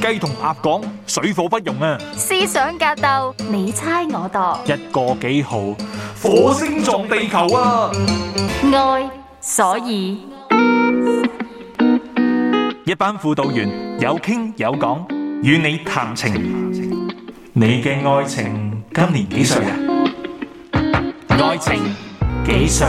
雞同鴨講，水火不容啊！ 思想格鬥，你猜我度， 一個幾號，火星撞地球啊！ 愛所以一班輔導員有傾有講，與你談情。你嘅愛情今年幾歲啊？愛情幾歲？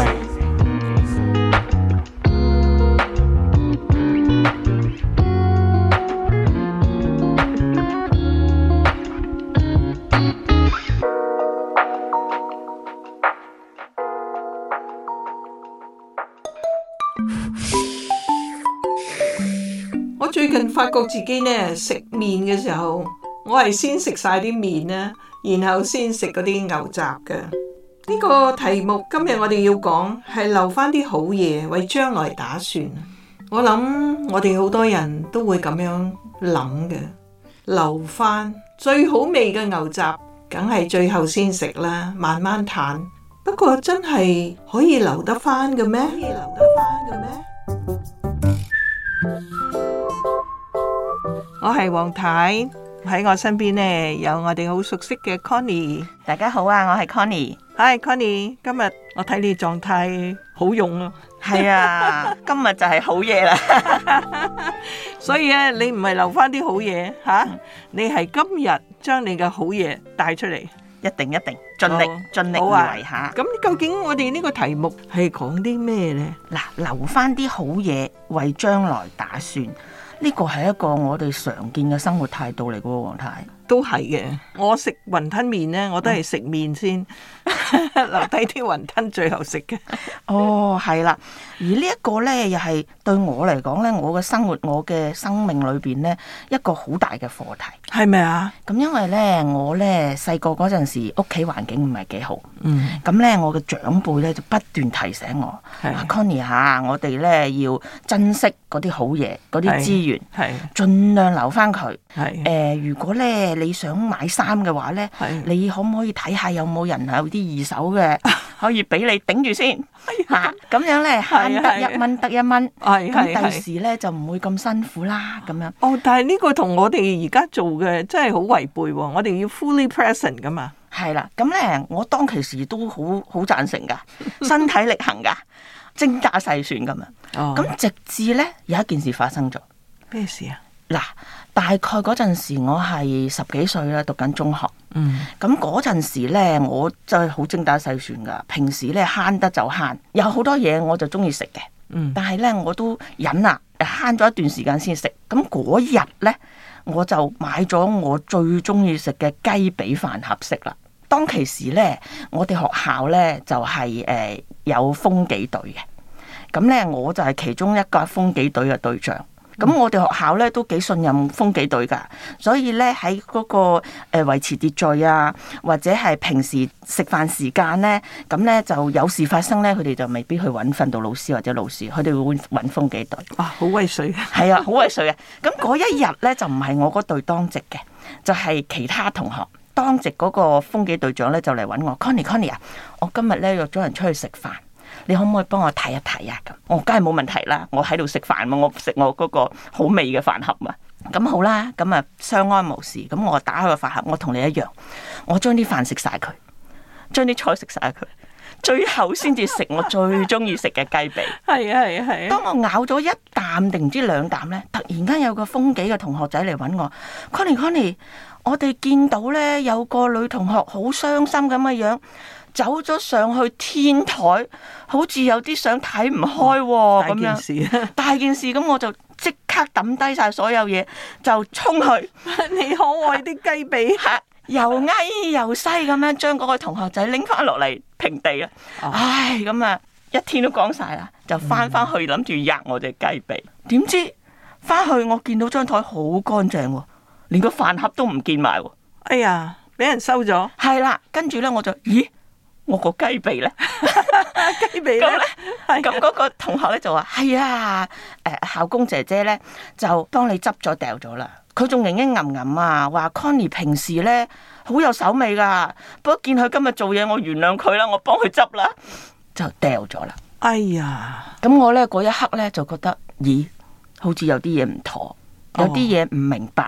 我最近發覺自己呢，食麵嘅時候，我係先食晒啲麵啦，然後先食嗰啲牛雜嘅。呢個題目今日我哋要講係留翻啲好嘢為將來打算。我諗我哋好多人都會咁樣諗嘅，留翻最好味嘅牛雜，梗係最後先食啦，慢慢嘆。不過真係可以留得翻嘅咩？我係黃太，喺我身邊呢有我哋好熟悉嘅 Connie。 大家好啊，我係 Connie。 Hi Connie，今日我睇你狀態好用啊。 係啊，今日就係好嘢啦。 所以咧，你唔係留翻啲好嘢吓，你係今日將你嘅好嘢帶出嚟。 一定盡力而為下。 咁究竟我哋呢個題目係講啲咩呢？ 嗱，留翻啲好嘢為將來打算，呢個係一個我哋常見嘅生活態度嚟嘅喎，黃太。 都係嘅，我食雲吞麵呢，我都係食麵先，留低啲雲吞最後食嘅。 哦，係啦，而呢一個呢，又係對我嚟講呢，我嘅生活，我嘅生命裏邊呢，一個好大嘅課題。 係咪啊？ 咁因為呢，我呢細個嗰陣時屋企環境唔係幾好，咁呢，我嘅長輩呢就不斷提醒我，Connie 嚇，我哋呢要珍惜嗰啲好嘢，嗰啲資源，盡量留翻佢。如果呢你想買衫嘅話呢，你可唔可以睇下有冇人有啲二手嘅可以俾你頂住先嚇？咁樣呢，慳得1蚊得1蚊，咁第時呢就唔會咁辛苦啦。咁樣。 哦，但係呢個同我哋而家做嘅真係好違背喎！我哋要 fully present 噶嘛。 係啦，咁呢，我當其時都好贊成噶，身體力行噶，精打細算咁樣。咁直至呢，有一件事發生咗。 咩事啊？ 嗱，大概嗰陣時我係10幾歲啦，讀緊中學。咁嗰陣時呢，我真係好精打細算噶。平時呢，慳得就慳，有好多嘢我就中意食嘅。但係呢，我都忍啦，慳咗一段時間先食。咁嗰日呢，我就買咗我最中意食嘅雞髀飯盒食啦。當其時呢，我哋學校呢就係有風紀隊嘅，咁呢，我就係其中一個風紀隊嘅隊長。咁我哋學校呢都幾信任風紀隊噶，所以呢，喺嗰個維持秩序啊，或者係平時食飯時間呢，咁呢就有事發生呢，佢哋就未必去揾訓導老師或者老師，佢哋會揾風紀隊。 哇，好威水！ 係啊，好威水嘅。咁嗰一日呢，就唔係我嗰隊當值嘅，就係其他同學。當值嗰個風紀隊長呢，就嚟揾我 ，Connie 啊，我今日呢約咗人出去食飯。你可唔可以幫我睇一睇啊？咁我梗係冇問題啦，我喺度食飯嘛，我食我嗰個好味嘅飯盒嘛。咁好啦，咁啊相安無事。咁我打開個飯盒，我同你一樣，我將啲飯食晒佢，將啲菜食晒佢，最後先至食我最中意食嘅雞髀。 係。 當我咬咗一啖定唔知2啖呢，突然間有個風紀嘅同學仔嚟揾我 ，Connie， 我哋見到呢，有個女同學好傷心咁嘅樣。走咗上去天台，好似有啲想睇唔開喎，咁樣大件事，咁我就即刻抌低晒所有嘢，就衝去。 你可愛啲雞髀， 又矮又西咁樣將嗰個同學仔拎翻落嚟平地啊！唉，咁啊一天都講晒啦，就翻去諗住吔我隻雞髀，點知翻去我見到張台好乾淨喎，連個飯盒都唔見埋喎。 哎呀，俾人收咗。 係啦，跟住咧我就咦？我個雞髀咧， 雞髀咧， 咁嗰個同學咧就話係啊，校工姐姐咧就幫你執咗掉咗啦。佢仲認認吟吟啊，話 Connie 平時咧好有手尾噶，不過見佢今日做嘢，我原諒佢啦，我幫佢執啦，就掉咗啦。 哎呀， 咁我咧嗰一刻咧就覺得，咦，好似有啲嘢唔妥，有啲嘢唔明白。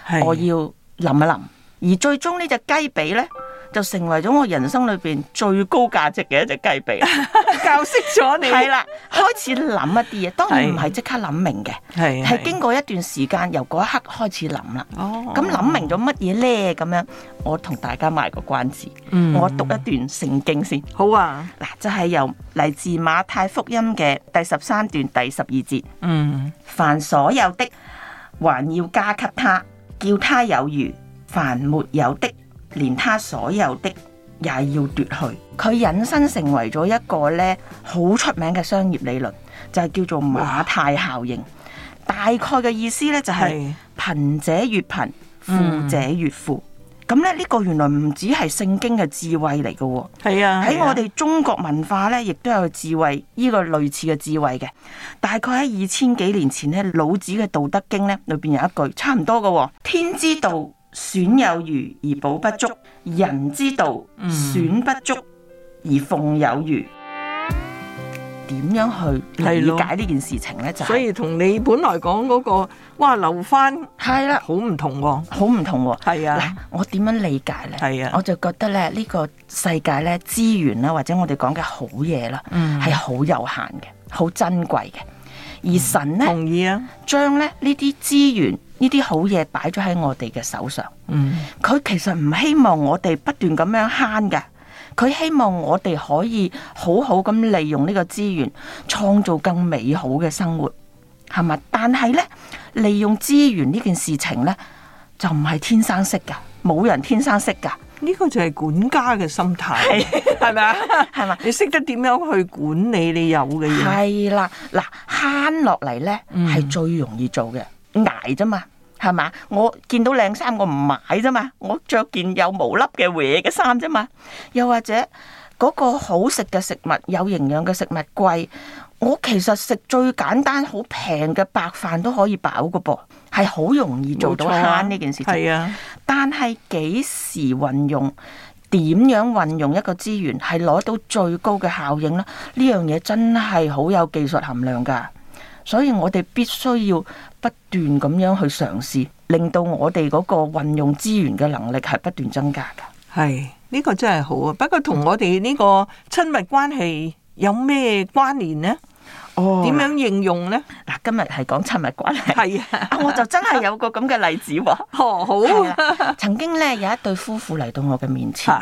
係我要淋一淋，而最終呢隻雞髀咧，就成為咗我人生裏邊最高價值嘅一隻雞髀。 教識咗你係啦，開始諗一啲嘢，當然唔係即刻諗明嘅，係經過一段時間，由嗰一刻開始諗啦。咁諗明咗乜嘢咧？咁樣我同大家賣個關子，我讀一段聖經先。 好啊， 嗱，就係由嚟自馬太福音嘅第13段第12節。凡所有的，還要加給他，叫他有餘；凡沒有的，連他所有的也要奪去。佢引申成為咗一個咧好出名嘅商業理論，就係叫做馬太效應。大概嘅意思咧就係貧者越貧，富者越富。咁咧呢個原來唔止係聖經嘅智慧嚟嘅喎， 係啊， 喺我哋中國文化咧，亦都有智慧，呢個類似嘅智慧嘅。大概喺2000幾年前咧，老子嘅《道德經》咧裏邊有一句差唔多嘅喎，天之道，損有餘而補不足；人之道，損不足而奉有餘。點樣去理解呢件事情呢？就所以同你本來講嗰個，哇留翻係啦， 好唔同喎， 好唔同喎。 係啊， 嗱，我點樣理解呢？ 係啊， 我就覺得咧，呢個世界咧資源啦，或者我哋講嘅好嘢啦，係好有限嘅，好珍貴嘅。而神呢， 同意啊， 將咧呢啲資源、呢啲好嘢擺咗喺我哋嘅手上。佢其實唔希望我哋不斷咁樣慳㗎。佢希望我哋可以好好咁利用呢個資源，創造更美好嘅生活，係咪？但係呢，利用資源呢件事情呢，就唔係天生識噶，冇人天生識噶。 呢個就係管家嘅心態，係咪啊？ 係嘛？ 你識得點樣去管理你有嘅嘢？ 係啦，嗱，慳落嚟呢係最容易做嘅，捱啫嘛。係嘛？我見到靚衫我唔買啫嘛，我着件有毛粒嘅嘢嘅衫啫嘛。又或者嗰個好食嘅食物、有營養嘅食物貴，我其實食最簡單好平嘅白飯都可以飽㗎噃，係好容易做到慳呢件事情。 係啊， 但係幾時運用、點樣運用一個資源係攞到最高嘅效應呢？呢樣嘢真係好有技術含量㗎。所以我哋必須要不斷咁樣去嘗試，令到我哋嗰個運用資源嘅能力係不斷增加㗎。 係呢個真係好啊！不過同我哋呢個親密關係有咩關聯呢？點樣應用呢？ 嗱，今日係講親密關係， 係啊， 我就真係有個咁嘅例子喎。 好， 曾經咧有一對夫婦嚟到我嘅面前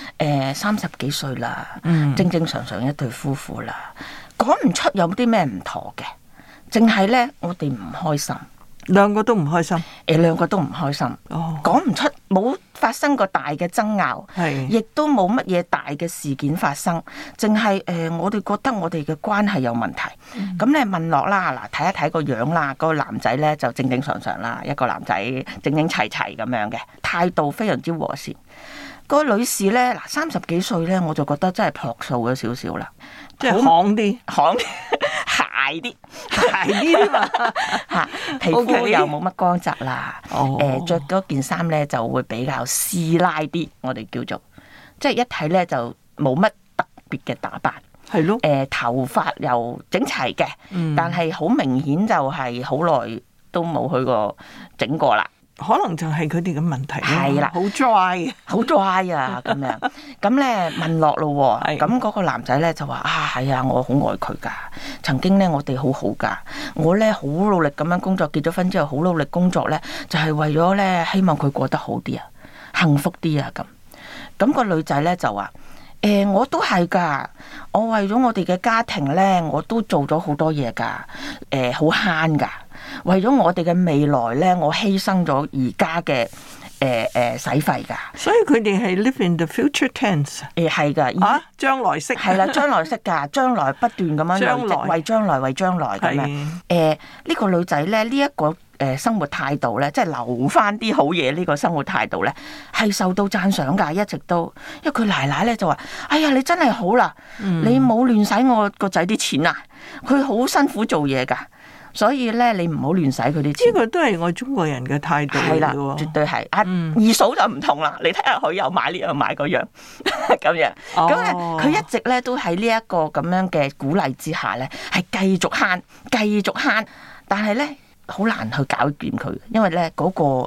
，30幾歲啦，正正常常一對夫婦啦，講唔出有啲咩唔妥嘅。淨係咧，我哋唔開心， 兩個都唔開心。 兩個都唔開心。講唔出，冇發生過大嘅爭拗，亦都冇乜嘢大嘅事件發生。淨係我哋覺得我哋嘅關係有問題。咁你問落啦，嗱，睇一睇個樣啦，個男仔咧就正正常常啦，一個男仔整整齊齊咁樣嘅，態度非常之和善。個女士咧，嗱，30幾歲咧，我就覺得真係樸素咗少少啦， 即係行啲， 鞋啲嘛嚇，皮膚又冇乜光澤啦，着嗰件衫咧就會比較師奶啲，我哋叫做即係一睇咧就冇乜特別嘅打扮， 係咯， 頭髮又整齊嘅，但係好明顯就係好耐都冇去過整過啦。 可能就係佢哋嘅問題咯， 係啦， 好 dry， 好 dry 啊咁樣。咁咧問落咯喎，咁嗰個男仔咧就話係啊，我好愛佢㗎。曾經咧我哋好好㗎，我咧好努力咁樣工作，結咗婚之後好努力工作咧，就係為咗咧希望佢過得好啲啊，幸福啲啊咁。咁個女仔咧就話我都係㗎，我為咗我哋嘅家庭咧，我都做咗好多嘢㗎，好慳㗎。為咗我哋嘅未來咧，我犧牲咗而家嘅使費㗎。 所以佢哋係 live in the future tense。 係㗎， 將來式係啦，將來式㗎，將來不斷咁樣累積，為將來為將來咁樣。呢個女仔咧，呢一個生活態度咧，即係留翻啲好嘢呢個生活態度咧，係受到讚賞㗎，一直都。因為佢奶奶咧就話：哎呀，你真係好啦，你冇亂使我個仔啲錢啊！佢好辛苦做嘢㗎。所以咧，你唔好亂使佢啲錢。 呢個都係我中國人嘅態度嚟嘅喎。係啦， 絕對係。二嫂就唔同啦，你睇下佢又買呢樣買嗰樣咁樣。咁咧，佢一直咧都喺呢一個咁樣嘅鼓勵之下咧，係繼續慳，繼續慳。但係咧，好難去搞掂佢，因為咧嗰個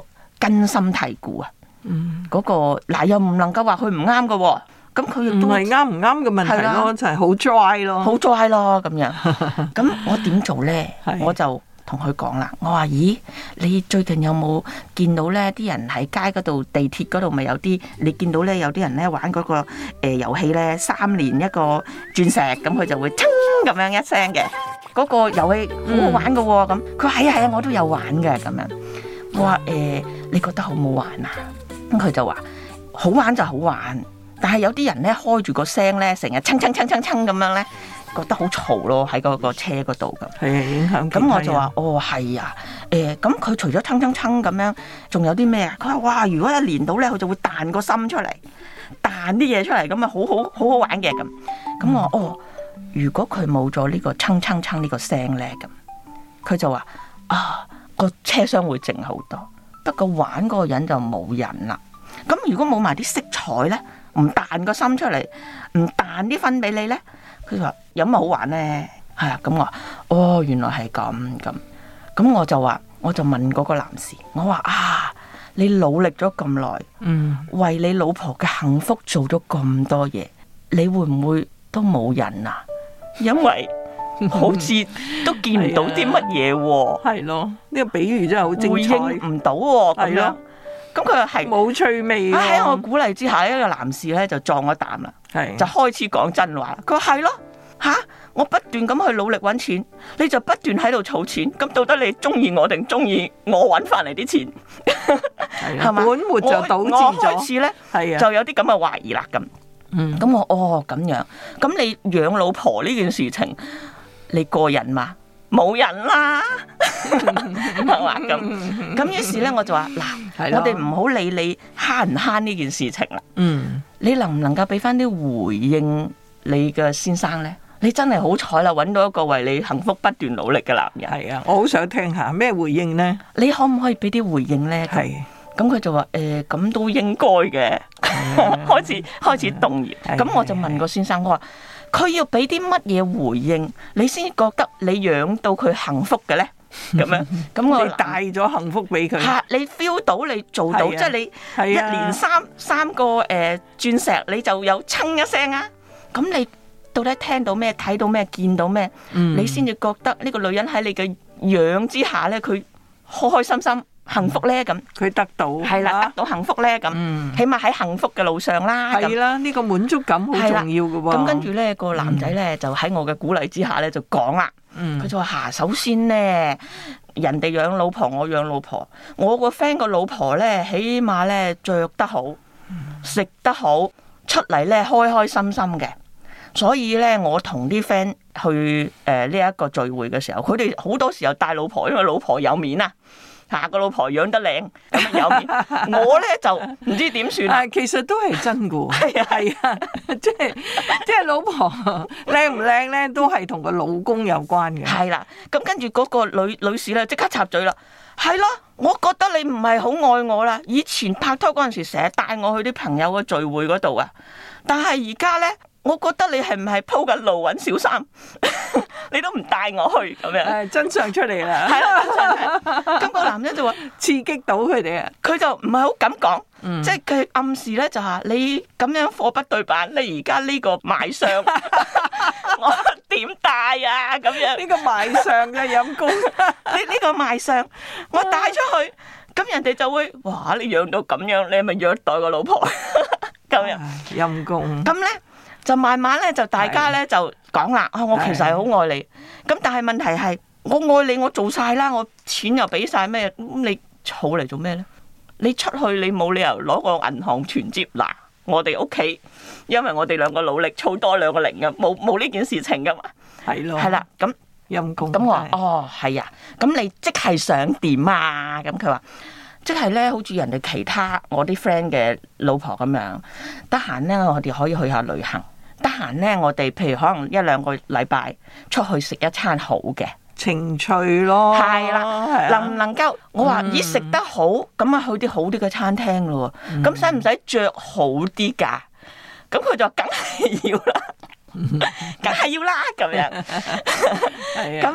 根深蒂固啊。嗰個嗱又唔能夠話佢唔啱嘅喎，咁佢亦都唔係啱唔啱嘅問題係啦咯，就係好 dry 咯。 好 dry 咯咁樣。咁我點做咧係？ 我就同佢講啦，我話：咦，你最近有冇見到咧？啲人喺街嗰度、地鐵嗰度咪有啲？你見到咧有啲人咧玩嗰個遊戲咧，3連一個鑽石，咁佢就會噌咁樣一聲嘅。嗰個遊戲好好玩嘅喎，咁佢話係啊，我都有玩嘅咁樣。我話你覺得好唔好玩啊？咁佢就話好玩就好玩，但係有啲人咧開住個聲咧，成日噌噌噌噌噌咁樣咧，覺得好嘈咯，喺嗰個車嗰度咁。 係啊，影響。 咁我就話係啊，咁佢除咗噌噌噌咁樣，仲有啲咩啊？佢話哇，如果一連到咧，佢就會彈個心出嚟，彈啲嘢出嚟，咁啊好好玩嘅咁。咁我話如果佢冇咗呢個噌噌噌呢個聲咧，咁佢就話個車廂會靜好多，不過玩嗰個人就冇癮啦。咁如果冇埋啲色彩咧，唔彈個心出嚟，唔彈啲分俾你咧，佢就話有乜好玩咧？係啊，咁我話原來係咁，我就問嗰個男士，我話你努力咗咁耐，為你老婆嘅幸福做咗咁多嘢，你會唔會都冇癮啊？因為好似都見唔到啲乜嘢喎。 係咯，呢個比喻真係好精彩。 回應唔到喎，咁樣。咁佢又係冇趣味。 喺我鼓勵之下，一個男士咧就撞我啖啦，就開始講真話。佢話係咯，我不斷咁去努力揾錢，你就不斷喺度儲錢。咁到底你中意我定中意我揾翻嚟啲錢？係嘛？ 本末就倒置咗。 我開始咧就有啲咁嘅懷疑啦。咁咁我咁樣，咁你養老婆呢件事情，你個人嘛？冇人啦，係嘛咁於是咧我就話嗱，我哋唔好理你慳唔慳呢件事情啦。你能唔能夠俾翻啲回應你嘅先生咧？你真係好彩啦，揾到一個為你幸福不斷努力嘅男人。 係啊，我好想聽下咩回應咧？ 你可唔可以俾啲回應咧？咁佢就話咁都應該嘅，開始動搖。咁我就問個先生，我話佢要俾啲乜嘢回應，你先覺得你養到佢幸福嘅咧？咁樣咁我帶咗幸福俾佢。 你 feel 到你做到，即係你一連三個鑽石，你就有噌一聲啊！咁你到底聽到咩、睇到咩、見到咩？你先至覺得呢個女人喺你嘅養之下咧，佢開開心心。幸福咧咁， 佢得到係啦，得到幸福咧咁，起碼喺幸福嘅路上啦。 係啦，呢個滿足感好重要嘅喎。 咁跟住咧，個男仔咧就喺我嘅鼓勵之下咧就講啦，佢就話首先咧，人哋養老婆，我養老婆，我個 friend 個老婆咧，起碼咧着得好，食得好，出嚟咧開開心心嘅。所以咧，我同啲 friend 去呢一個聚會嘅時候，佢哋好多時候帶老婆，因為老婆有面啊。個老婆養得靚咁有面，我咧就唔知點算。 其實都係真噶，係啊，即係老婆靚唔靚咧，都係同個老公有關嘅。 係啦，咁跟住嗰個女士咧即刻插嘴啦，係咯，我覺得你唔係好愛我啦。以前拍拖嗰陣時，成日帶我去啲朋友嘅聚會嗰度啊，但係而家咧。我覺得你係唔係鋪緊路揾小三？你都唔帶我去咁樣， 真相出嚟啦。 係啦，真相。咁個男人就話刺激到佢哋啊， 佢就唔係好敢講，即係佢暗示咧就係你咁樣貨不對版，你而家呢個賣相，我點帶啊？咁樣呢個賣相嘅陰公， 呢個賣相，我帶出去，咁人哋就會哇！你養到咁樣，你係咪虐待個老婆？咁樣陰公。 咁咧。就慢慢咧，就大家咧就講啦。我其實係好愛你，咁但係問題係，我愛你，我做晒啦，我錢又俾晒咩？咁你儲嚟做咩咧？你出去你冇理由攞個銀行存摺嗱，我哋屋企，因為我哋兩個努力儲多2個零嘅，冇呢件事情噶嘛。 係咯。 係啦，咁陰公。 咁我話係啊，咁你即係想點啊？咁佢話。即係咧，好似人哋其他我啲 friend 嘅老婆咁樣，得閒咧我哋可以去下旅行，得閒咧我哋譬如可能1-2個禮拜出去食一餐好嘅情趣咯， 係啦，能唔能夠我話咦食得好咁啊去啲好啲嘅餐廳咯，咁使唔使着好啲㗎？咁佢就梗係要啦，梗係要啦咁樣，咁咧。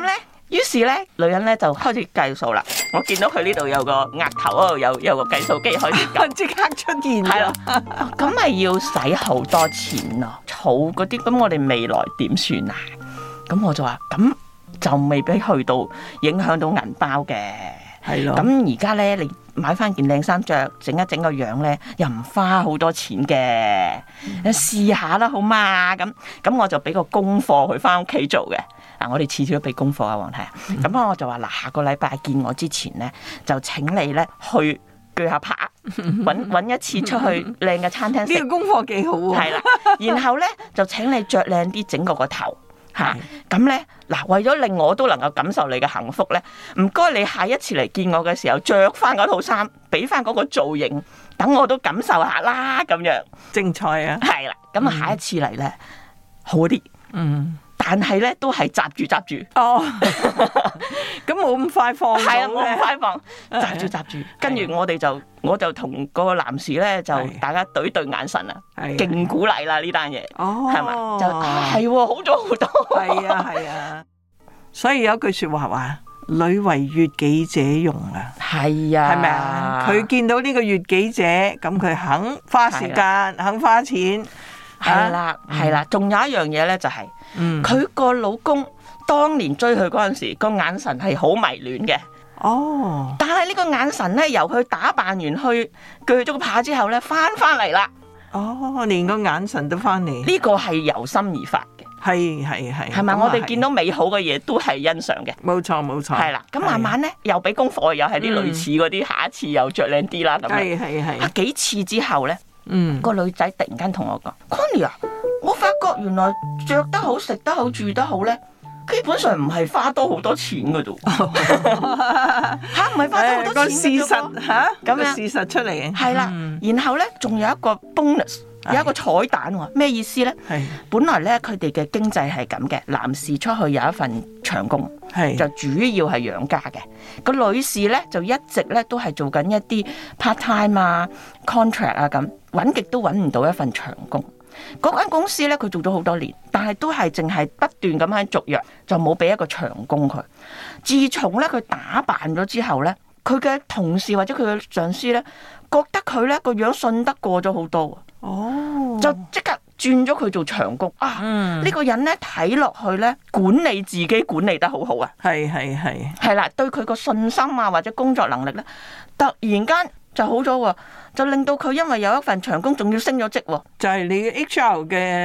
於是咧，女人咧就開始計數啦。我見到佢呢度有個額頭嗰度有個計數機開始計， 即刻出現係啦。 啦，咁咪要使好多錢咯，儲嗰啲，咁我哋未來點算啊？咁我就話，咁就未必去到影響到銀包嘅。 係咯。 咁而家咧，你買翻件靚衫着，整一整個樣咧，又唔花好多錢嘅。你試下啦，好嘛？咁我就俾個功課佢翻屋企做嘅。嗱，我哋次次都俾功課啊，黃太。咁我就話嗱，下個禮拜見我之前咧，就請你咧去鋸下扒，揾一次出去靚嘅餐廳食。 呢個功課幾好喎。 係啦，然後咧就請你着靚啲，整個頭。嚇，咁咧嗱，為咗令我都能夠感受你嘅幸福咧，唔該你下一次嚟見我嘅時候，着翻嗰套衫，俾翻嗰個造型，等我都感受下啦，咁樣精彩啊！ 係啦，咁啊下一次嚟咧好啲，但係咧都係閘住。 哦，咁冇咁快放， 係啊，冇咁快放，閘住。跟住我就同嗰個男士咧，就大家對眼神啊，勁鼓勵啦呢單嘢，係嘛？就係喎，好咗好多。 係啊，所以有句説話女為悅己者容啊， 係啊， 係咪啊？佢見到呢個悅己者，咁佢肯花時間，肯花錢。 係啦，仲有一樣嘢咧，就係佢個老公當年追佢嗰陣時，個眼神係好迷戀嘅。 哦， 但係呢個眼神咧，由佢打扮完去鋸咗個扒之後咧，翻嚟啦。 哦，連個眼神都翻嚟。 呢個係由心而發嘅。係咪？我哋見到美好嘅嘢都係欣賞嘅。 冇錯。 係啦，咁慢慢咧又俾功課，又係啲類似嗰啲，下一次又着靚啲啦咁樣。係。幾次之後咧？個女仔突然間同我講 Connie 啊，我發覺原來着得好、食得好、住得好咧，基本上唔係花多好多錢噶啫。吓，唔係花多好多錢。個事實吓，咁樣事實出嚟。係啦，然後咧仲有一個 bonus， 有一個彩蛋喎。咩意思咧？係本來咧佢哋嘅經濟係咁嘅，男士出去有一份長工，就主要係養家嘅。個女士咧就一直咧都係做緊一啲 part time 啊、contract 啊咁。揾極都揾唔到一份長工，嗰間公司咧佢做咗好多年，但係都係淨係不斷咁喺續約，就冇俾一個長工佢。自從咧佢打扮咗之後咧，佢嘅同事或者佢嘅上司咧，覺得佢咧個樣信得過咗好多，就即刻轉咗佢做長工啊！呢個人咧睇落去咧管理自己管理得好好啊，係啦，對佢個信心啊或者工作能力咧，突然間就好咗喎，就令到佢因為有一份長工，仲要升咗職喎。就係你 HR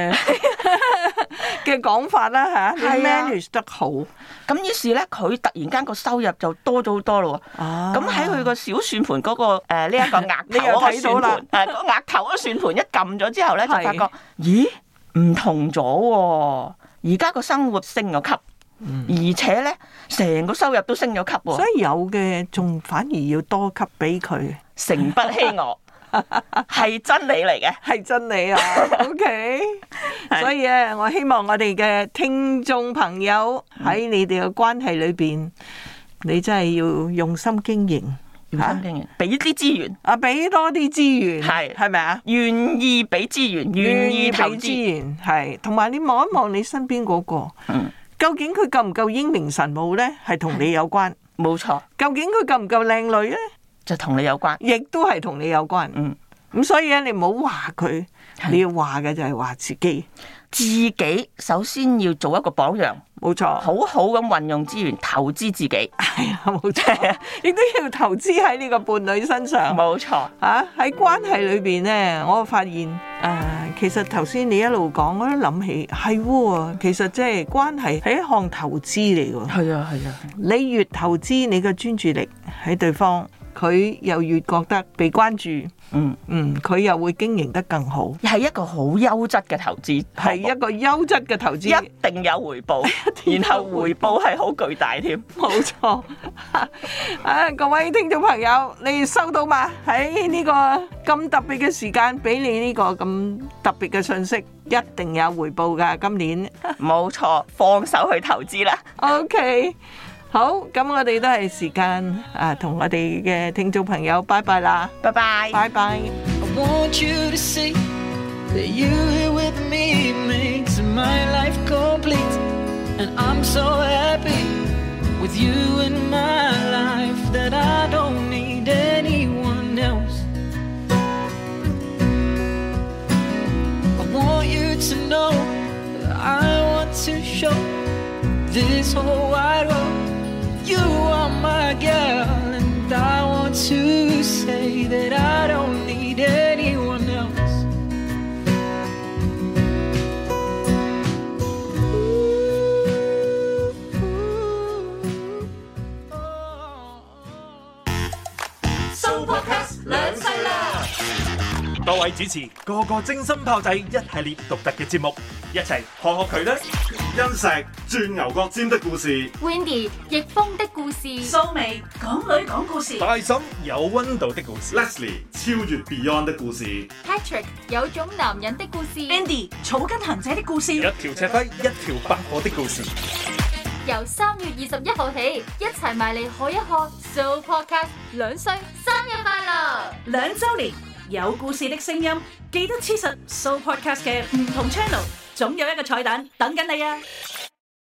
嘅講法啦嚇，你 manage 得好。咁於是咧，佢突然間個收入就多咗好多咯喎。咁喺佢個小算盤嗰個呢一個額頭嗰個算盤，個額頭嗰個算盤一撳咗之後咧，就發覺咦唔同咗喎，而家個生活升咗級。而且咧，成個收入都升咗級喎，所以有嘅仲反而要多級俾佢，誠不欺我，係真理嚟嘅，係真理啊。OK， 所以咧，我希望我哋嘅聽眾朋友喺你哋嘅關係裏邊，你真係要用心經營，用心經營，俾啲資源啊，俾多啲資源，係咪啊？願意俾資源，願意投資源，係，同埋你望一望你身邊嗰個，究竟佢夠唔夠英明神武咧？係同你有關，冇錯。究竟佢夠唔夠靚女咧？就同你有關，亦都係同你有關。咁所以咧，你唔好話佢，你要話嘅就係話自己。自己首先要做一個榜樣，冇錯，好好咁運用資源，投資自己，係啊，冇錯，亦都要投資喺呢個伴侶身上，冇錯。喺關係裏邊咧，我發現其實頭先你一路講，我都諗起係喎，其實即係關係係一項投資嚟㗎。係啊，係啊，你越投資你嘅專注力喺對方，佢又越覺得被關注。佢又會經營得更好，係一個好優質嘅投資，係一個優質嘅投資，一定有回報，然後回報係好巨大添，冇錯。各位聽眾朋友，你收到嘛？喺呢個咁特別嘅時間，俾你呢個咁特別嘅信息，一定有回報㗎。今年冇錯，放手去投資啦。OK。好，咁我哋都係時間同我哋嘅聽眾朋友拜拜啦，拜拜，拜拜。I want you to see that you here with me makes my life complete, and I'm so happy with you in my life that I don't need anyone else. I want you to know that I want to show this whole wide world you are my girl, and I want to say that I don't need anyone else. 多位主持個個精心炮製一系列獨特嘅節目，一齊學佢啦！ 欣石鑽牛角尖的故事， Wendy 逆風的故事， 蘇眉港女講故事， 大嬸有溫度的故事， Leslie 超越 Beyond 的故事， Patrick 有種男人的故事， Andy 草根行者的故事， 一條赤輝一條百貨的故事。 由3月21號起，一齊埋嚟學一學 So Podcast 2歲生日快樂 2週年有故事的聲音，記得黐實 So Podcast 嘅唔同 channel，總有一個彩蛋等緊你啊！